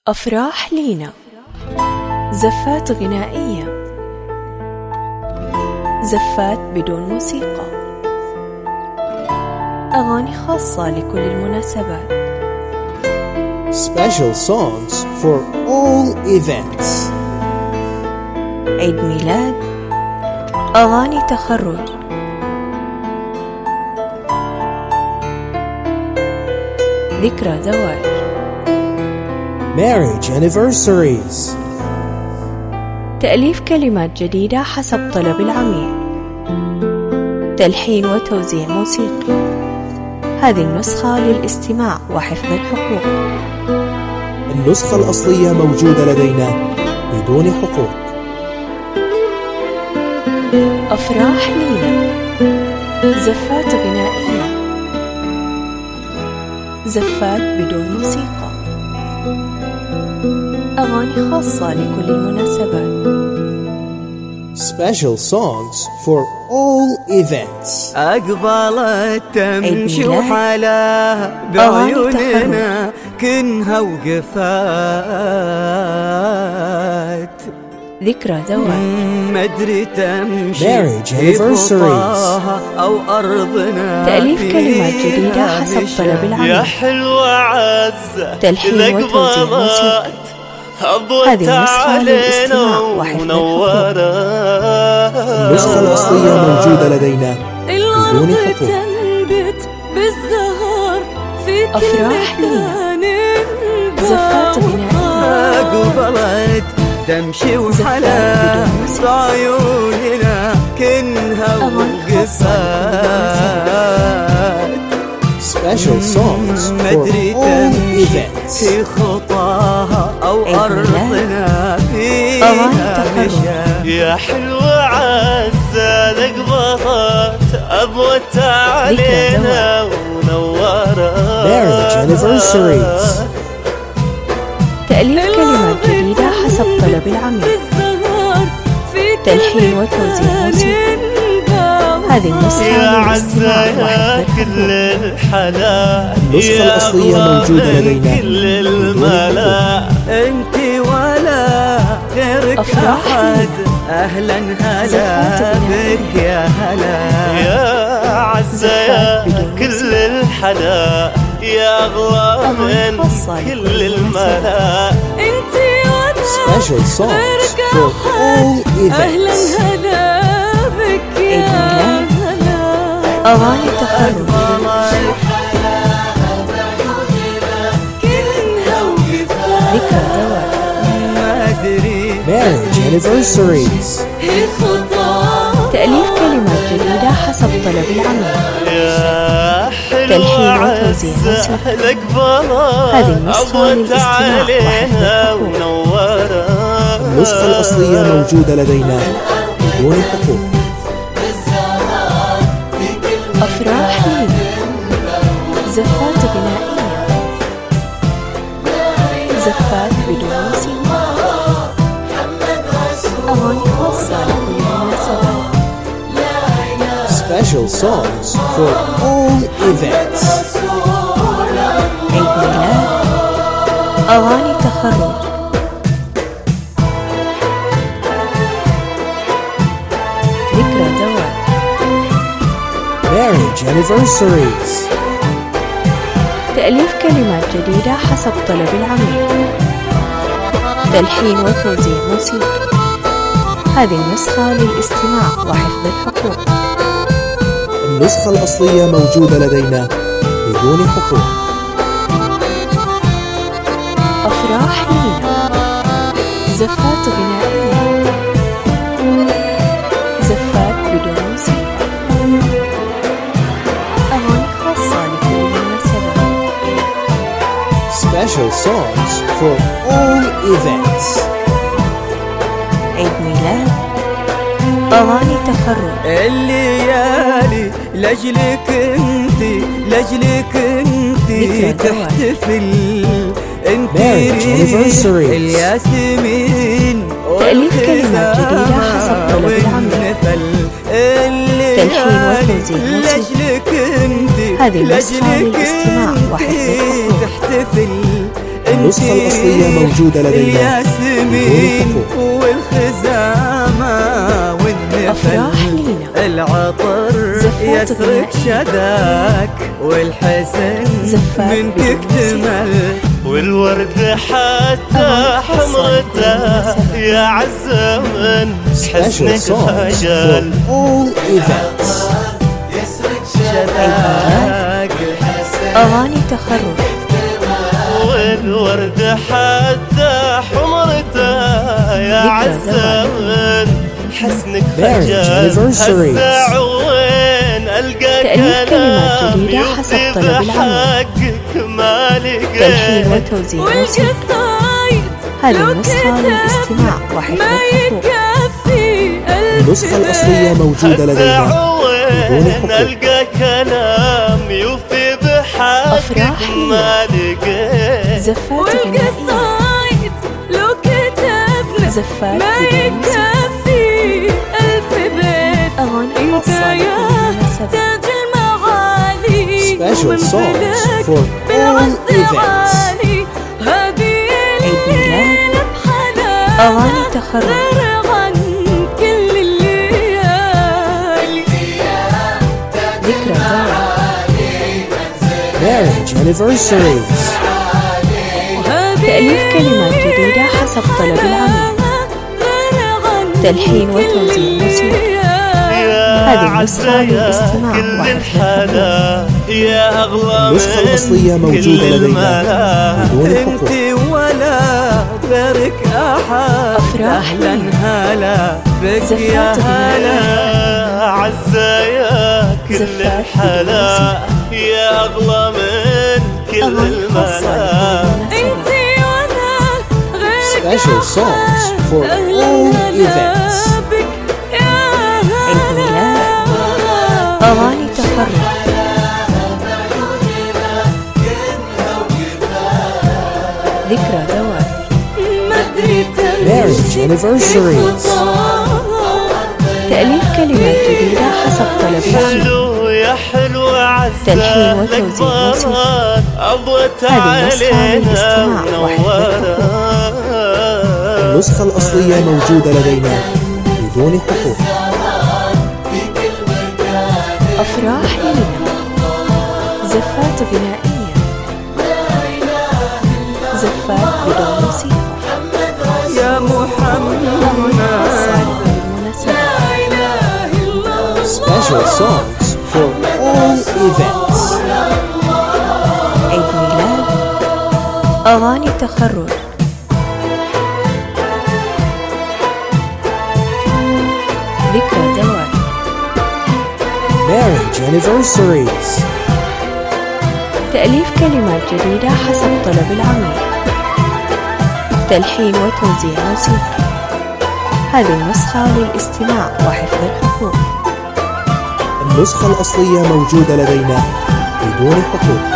أفراح لينا، زفات غنائية، زفات بدون موسيقى، أغاني خاصة لكل المناسبات. Special songs for all events. عيد ميلاد، أغاني تخرج، ذكرى زواج، Marriage anniversaries. تأليف كلمات جديدة حسب طلب العميل، تلحين وتوزيع موسيقي. هذه النسخة للاستماع وحفظ الحقوق. النسخة الأصلية موجودة لدينا بدون حقوق. أفراح لينا، زفات غنائية، زفات بدون موسيقى، أغاني خاصة لكل المناسبات. Special songs for all events. أقبلت تمشي وحلاها بعيوننا كنها وقفات. ذكرى زواج، مدري تمشي Marriage anniversaries. أو أرضنا. تأليف كلمات جديدة حسب طلب العميل، يا حلوة عزة تلحين وتوزيع موسيقي. هذه النسخة للاستماع وحفظ الحقوق. النسخة الأصلية موجودة لدينا بدون حقوق. أفراح لينا، زفات غنائية، أقبلت تمشي وحلاها بعيوننا كنها وقفات. Special songs for all events. في خطاها أو أرضنا فيها مشى. يا حلوة عزة لقبضت أبوت علينا ونورت. Marriage anniversaries. تأليف كلمات جديدة حسب طلب العميل، تلحين وتوزيع موسيقي. هذه النسخة للاستماع وحفظ كل الحقوق. الحلا. النسخة الأصلية موجودة لدينا كل الملا. انت ولا غيرك أحد. أهلا هلا بك يا هلا يا عزة يا كل الحلا، يا أغلى من كل الملا. Special songs for all events. هلا بك عيد ميلاد، أغاني تخرج، ذكرى زواج، Marriage anniversaries. تأليف كلمات جديدة حسب طلب العميل، يا تلحين حلوة وتوزيع عزة موسيقى. لقبضت هذه النسخة أبوت للاستماع وحفظ علينا الحقوق. ونورت. النسخة الأصلية موجودة لدينا بدون حقوق. أفراح لينا، زفات غنائية، زفات بدون موسيقى، أغاني خاصة لكل المناسبات. Special songs for all events. عيد ميلاد، أغاني تخرج، ذكرى زواج، Marriage anniversaries. تأليف كلمات جديدة حسب طلب العميل، تلحين وتوزيع موسيقي. هذه النسخة للاستماع وحفظ الحقوق. النسخة الأصلية موجودة لدينا بدون حقوق. أفراح لينا، زفات غنائية، زفات بدون موسيقى، أغاني خاصة لكل المناسبات. Special songs for all events. عيد ميلاد، أغاني تخرج، الليالي لجلك انتي لجلك انتي تحتفل. انتي Marriage anniversaries. الياسمين تأليف كلمات جديدة حسب طلب العميل، تلحين وتوزيع موسيقى. لجلك انتي هذه النسخة للاستماع وحفظ الحقوق. تحتفل. النسخة الأصلية موجودة لدينا الياسمين والخزامة أفراح والنفل لينا العطر زفات يسرق غنائية شذاك والحسن زفات منك بدون اكتمل والورد حتى حمرته يا عز من حسنك خجل all events. شذاك أغاني تخرج والورد حتى حمرته يا عز من حسنك خجل هسه وين ألقى تأليف كلمات كلام جديدة حسب يوفي طلب العميل بحقك ما لقيت تلحين وتوزيع موسيقى هذه النسخة للاستماع وحفظ الحقوق النسخة الأصلية موجودة لدينا بدون وين حقوق. ألقى كلام يوفي أفراح بحقك ما لقيت زفات غنائية لو كتبنا زفات ما بدون موسيقى يكفي ألف بيت أغاني انت خاصة يا لكل مناسبة تاج المعالي Special songs for all بالعز events. عالي هذه عيد ميلاد الليلة بحلاوة أغاني تخرج غير عن كل الليالي ذكرى زواج Marriage anniversaries. تأليف كلمات جديدة حسب طلب العميل تلحين وتوزيع موسيقى هذه النسخة للاستماع كل وحفظ الحلا يا أغلى النسخة الأصلية موجودة لدينا بدون حقوق. انت ولا غيرك احد أفراح اهلا هلا بك زفات يا هلا يا عزة يا كل زفات الحلا يا أغلى من كل أغاني خاصة الملا لكل انت مناسبة ولا غيرك Special songs for all events. بك يا عيد ميلاد أغاني تخرج ذكرى زواج Marriage anniversaries. تأليف كلمات جديدة حسب طلب العميل حلو يا حلو تلحين عزة لك وتوزيع موسيقى. ضرات أضوت هذه النسخة علينا للاستماع وحفظ منورة النسخة الأصلية موجودة لدينا بدون حقوق. أفراح لينا زفات غنائية زفات بدون موسيقى يا محمد بالمناسبة Special songs for all events. عيد ميلاد أغاني تخرج ذكرى زواج Marriage anniversaries. تأليف كلمات جديدة حسب طلب العميل تلحين وتوزيع موسيقى هذه النسخة للاستماع وحفظ الحقوق النسخة الأصلية موجودة لدينا بدون حقوق.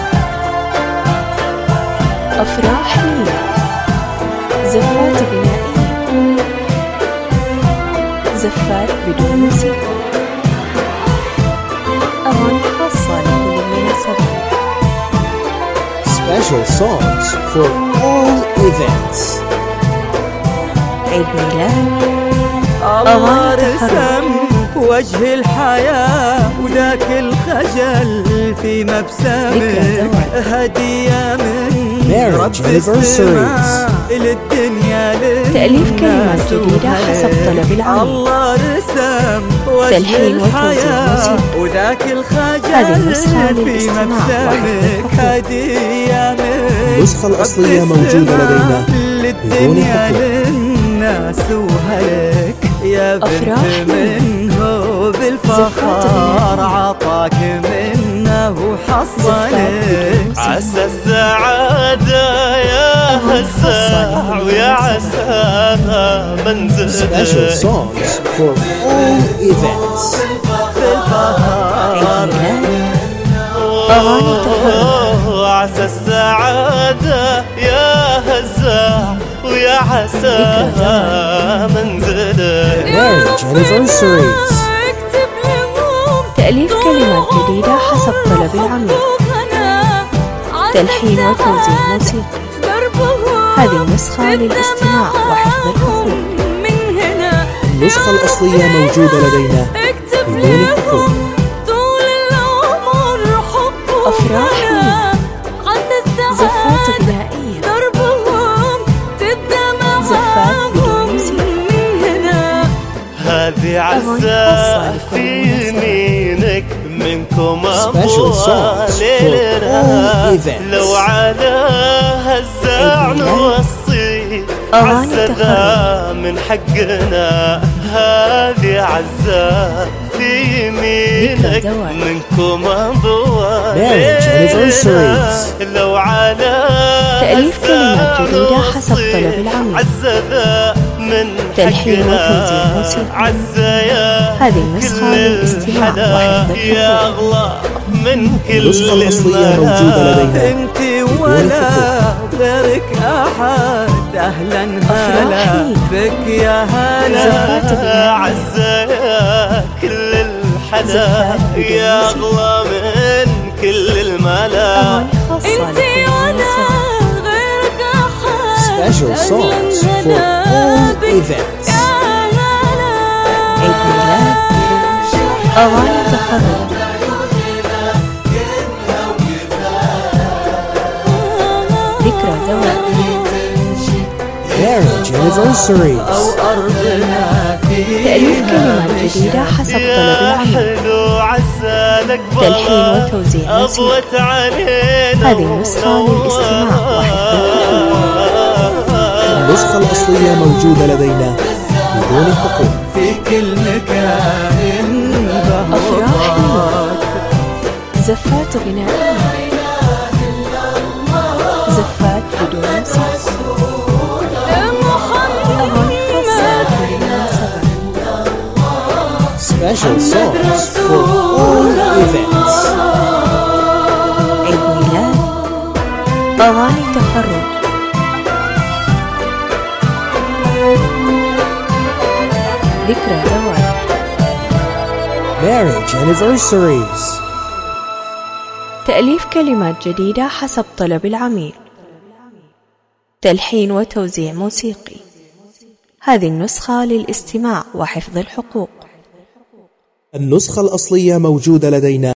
أفراح لينا زفات غنائية زفات بدون موسيقى أغاني خاصة لكل مناسبة Special songs for all events. عيد ميلاد الله أغاني تخرج. رسم وجه الحياة وذاك الخجل في ذكرى مبسمك زواج. هدية من Marriage رب anniversaries. السماء للدنيا تأليف كلمات للناس جديدة حسب وهلك. طلب العميل الله رسم وجه تلحين وتوزيع الحياة موسيقى. وذاك الخجل هذه النسخة في للاستماع مبسمك وحفظ الحقوق. هدية من النسخة الأصلية رب موجودة السماء لدينا بدون للدنيا حقوق. للناس وهلك يا بنت أفراح منه زفات بالفخار غنائية. عطاك منه وحصلك عسى السعادة يا هزاع ويا عساها Special منزلك songs for all events. بالفخار عيد ميلاد أغاني تخرج عسى السعادة يا هزاع ويا عساها منزلك Marriage anniversaries. اكتب لهم تأليف كلمات جديدة حسب طلب العميل تلحين وتوزيع موسيقى هذه النسخة للاستماع وحفظ الحقوق. من هنا النسخة الأصلية موجودة لدينا بدون حقوق. طول العمر حب أفراح زفات غنائية، دربهم تبدأ زفات بدون معاهم موسيقى. من هنا هذه عزة في يمينك منكم Special songs for ليلنا all events. لو على هالزعل نوصي أغاني عزة ذا من حقنا. هذه عزة في يمينك منكم Marriage anniversaries. لو على تأليف كلمات جديدة حسب طلب العميل. عزة ذا من تلحين حقنا. وتوزيع موسيقى. عزة يا هذه النسخة كل للاستماع الحلا وحفظ يا الحقوق. أغلى من كل النسخة الأصلية موجودة لدينا انت ولا غيرك احد اهلا هلا بك يا زفات هلا غنائية. عزة يا كل الحلا زفات بدون يا موسيقى. أغلى من كل الملا. أغاني خاصة انت لكل ولا مناسبة. غيرك احد Special songs for all events. عيد ميلاد، أغاني تخرج، ذكرى زواج، Marriage anniversaries. أرضنا تأليف كلمات جديدة حسب طلب يا العميل. حلو عسالك تلحين وتوزيع موسيقى. أضوت علينا هذه النسخة للاستماع وحفظ الحقوق. النسخة الأصلية موجودة لدينا بدون حقوق. في كل مكان أفراح بهوات زفات غنائية، زفات بدون موسيقى. أغاني خاصة لكل مناسبة. Special songs for all events. عيد ميلاد، أغاني تخرج، ذكرى زواج، Marriage anniversaries. تأليف كلمات جديدة حسب طلب العميل. تلحين وتوزيع موسيقي. هذه النسخة للاستماع وحفظ الحقوق. النسخة الأصلية موجودة لدينا